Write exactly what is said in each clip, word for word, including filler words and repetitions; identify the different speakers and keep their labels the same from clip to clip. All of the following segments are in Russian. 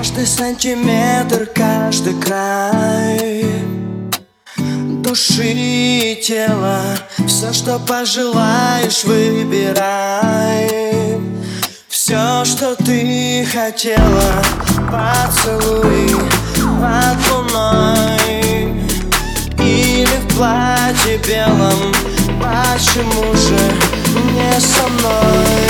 Speaker 1: Каждый сантиметр, каждый край души и тела, все, что пожелаешь, выбирай. Все, что ты хотела, поцелуй под луной или в платье белом. Почему же не со мной?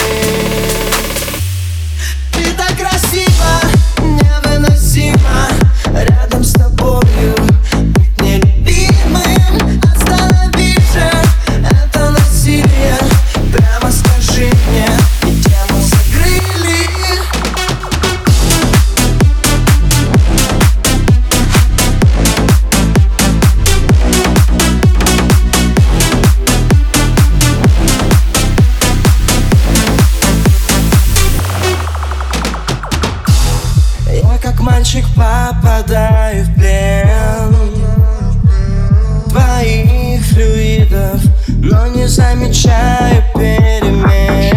Speaker 1: Ты так красива, невыносимо рядом с тобою. Быть нелюбимым, останови же это насилие. Прямо скажи мне, и тему закрыли. Я как мальчик попадаю в плен твоих флюидов, но не замечаю перемен.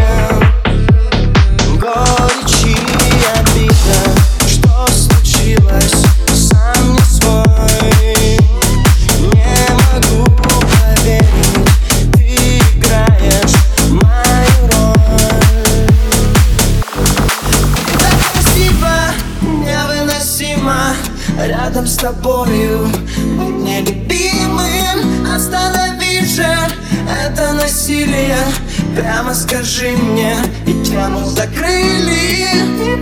Speaker 1: Горечь и обида, что случилось, сам не свой. Не могу поверить, ты играешь мою роль. Ты так красиво, невыносимо рядом с тобою. Быть нелюбимым, останови же это насилие. Прямо скажи мне, и тему закрыли.